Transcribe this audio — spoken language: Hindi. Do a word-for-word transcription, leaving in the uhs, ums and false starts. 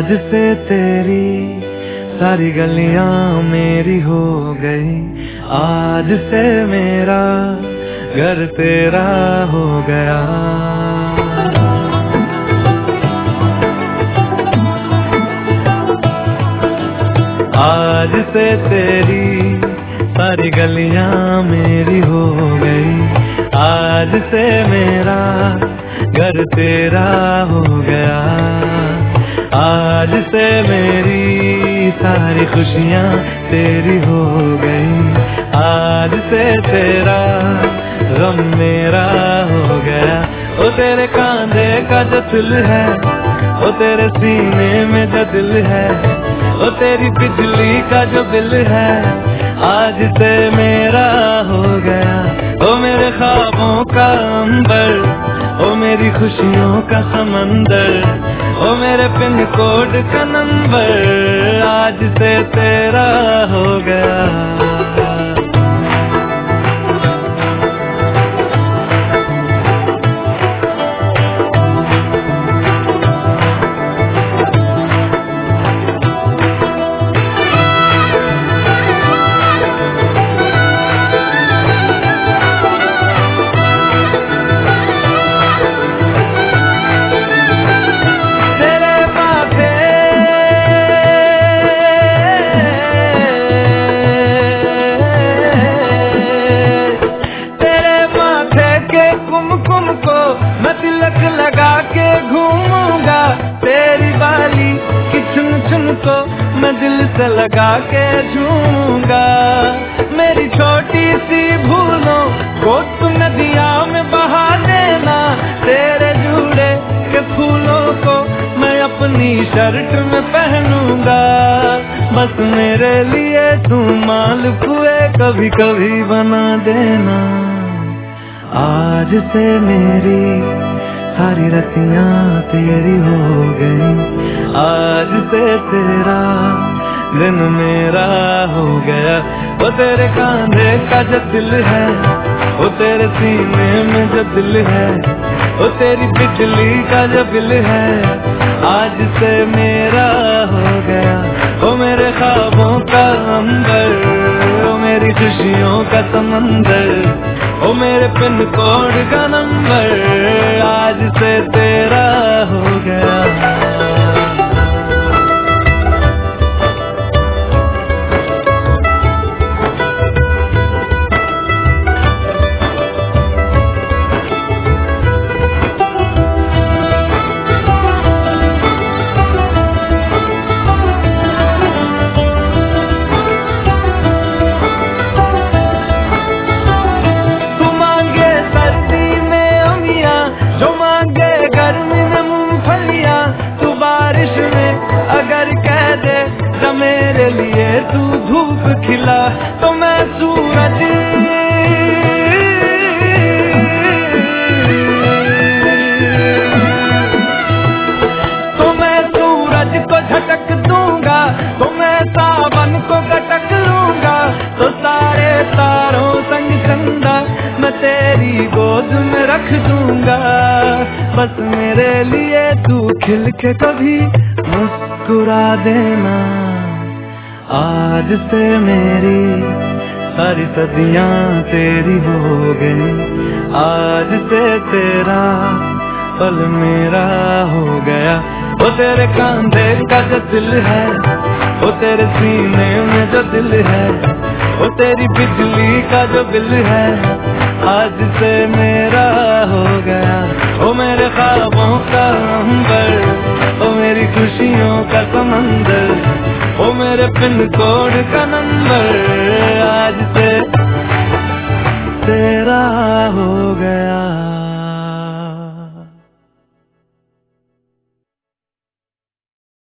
आज से तेरी सारी गलियां मेरी हो गई, आज से मेरा घर तेरा हो गया। आज से तेरी सारी गलियां मेरी हो गई, आज से मेरा घर तेरा हो गया। आज से मेरी सारी खुशियां तेरी हो गई, आज से तेरा गम मेरा हो गया। ओ तेरे कांधे का जो दिल है, ओ तेरे सीने में जो दिल है, ओ तेरी बिजली का जो बिल है, आज से मेरा हो गया। ओ मेरे ख्वाबों का अंबर, ओ मेरी खुशियों का समंदर, ओ मेरे पिन कोड का नंबर, आज से तेरा हो गया। मैं तिलक लगा के घूमूंगा, तेरी बाली की चुन चुन को मैं दिल से लगा के झूमूंगा। मेरी छोटी सी भूलों को तू नदिया में बहा देना, तेरे जुड़े के फूलों को मैं अपनी शर्ट में पहनूंगा। बस मेरे लिए तू मालपुए कभी कभी बना देना। आज से मेरी सारी रतियां तेरी हो गई, आज से तेरा दिन मेरा हो गया। वो तेरे कांधे का जो दिल है, वो तेरे सीने में जो दिल है, वो तेरी बिजली का जो बिल है, आज से मेरा हो गया। वो मेरे ख्वाबों का अंबर, वो मेरी खुशियों का समंदर, ओ मेरे पिन कोड का नंबर, आज से तेरा हो गया। मेरे लिए तू धूप खिला तो मैं सूरज, तो मैं सूरज को झटक दूंगा, तो मैं सावन को गटक लूंगा, तो सारे तारों संग चंदा मैं तेरी गोद में रख दूंगा। बस मेरे लिए तू खिल के कभी मुस्कुरा देना। आज से मेरी सारी सदियां तेरी हो गई, आज से तेरा पल मेरा हो गया। वो तेरे कांधे का जो दिल है, वो तेरे सीने में जो दिल है, वो तेरी बिजली का जो बिल है, आज से मेरा हो गया। वो मेरे ख्वाबों का अंबर, वो मेरी खुशियों का समंदर, ओ मेरे पिन कोड का नंबर,